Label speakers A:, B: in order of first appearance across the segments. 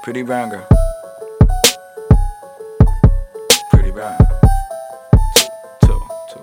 A: Pretty brown girl. Pretty brown. Two.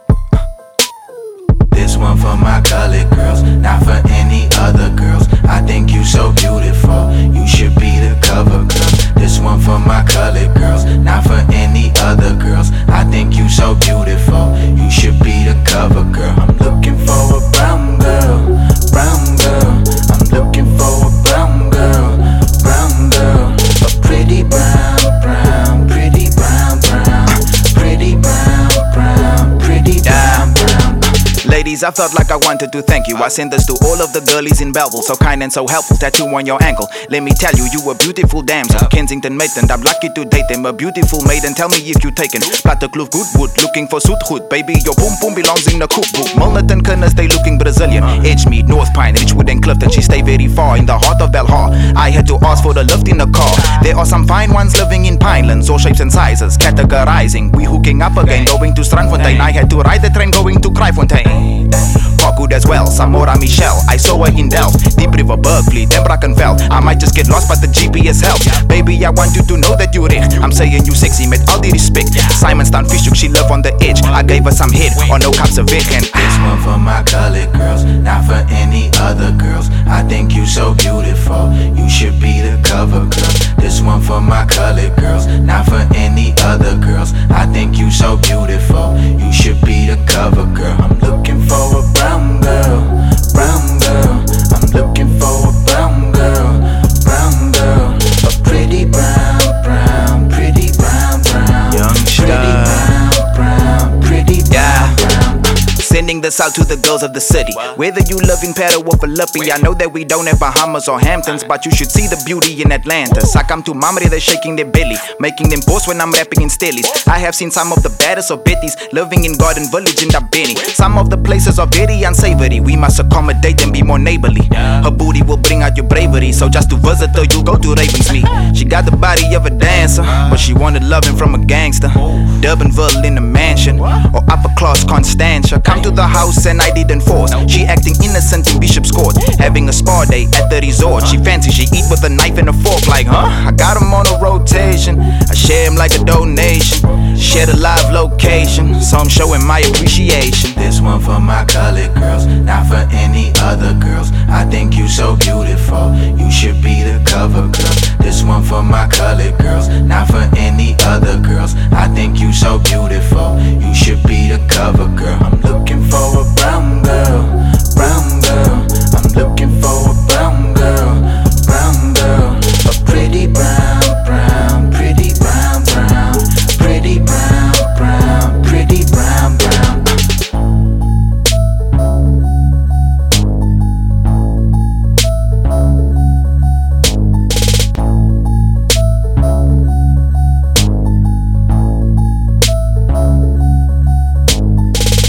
B: This one for my colored girls, not for any other girls. I think you so beautiful, you should be the cover girl. This one for my colored girls, not for any other girls. I think you so beautiful, you should be the cover girl. I'm looking for a brown girl, brown girl. I'm looking for a brown girl, brown girl. A pretty brown, brown, pretty brown, brown, pretty brown, brown, pretty brown, brown.
C: Ladies, I felt like I wanted to thank you. I send this to all of the girlies in Belleville. So kind and so helpful, tattoo on your ankle. Let me tell you, you a beautiful damsel. Kensington maiden, I'm lucky to date them. A beautiful maiden, tell me if you taken Plattekloof Goodwood, looking for Zoetgoed. Baby, your boom boom belongs in the cookbook. Milnerton Kunna stay looking Brazilian. Edgemead, North Pine, Richwood and Clifton. She stay very far in the heart of Belhar. I had to ask for the lift in the car. There are some fine ones living in Pinelands, all shapes and sizes, categorizing. We hooking up again, going to Strandfontein. I had to ride the train going to Kraaifontein. Parkwood as well, Samora Michelle. I saw her in Delft, Deep River, Berkeley, then Brackenfell. I might just get lost, but the GPS helps. Baby, I want you to know that you're rich. I'm saying you sexy, met all the respect. Simonstown Fishhook, she live on the edge. I gave her some head, or no cups of it. And
B: this one for my colored girls, not for any other girls. I think you so beautiful, you should be the cover girl. This one for my colored girls, not for any other girls. I think you so beautiful, you should be the cover girl. I'm looking for a brown girl, brown girl. I'm looking for a brown girl, brown girl. A pretty brown, brown, pretty brown, brown.
C: Youngster.
B: Pretty brown, brown, pretty brown, brown.
C: sending this out to the girls of the city. Whether you live in Pero or Philippi, I know that we don't have Bahamas or Hamptons, but you should see the beauty in Atlanta. I come to Mamre, they're shaking their belly, making them boss when I'm rapping in stellies. I have seen some of the baddest of Betty's living in Garden Village in Dabeni. Some of the places are very unsavory, we must accommodate and be more neighborly. Her booty will bring out your bravery, so just to visit her, you go to Ravensmead. She got the body of a dancer, but she wanted loving from a gangster. Durbanville in a mansion, or upper class Constantia. Come to the house and I didn't force. She acting innocent in Bishop's Court, having a spa day at the resort. She fancy, she eat with a knife and a fork. Like, huh? I got him on a rotation, I share him like a donation. Share the live location, so I'm showing my appreciation.
B: This one for my colored girls, not for any other girls. I think you so beautiful, you should be the cover girl. This one for my colored girls, not for any other girls. I think you so beautiful, you should be the cover girl.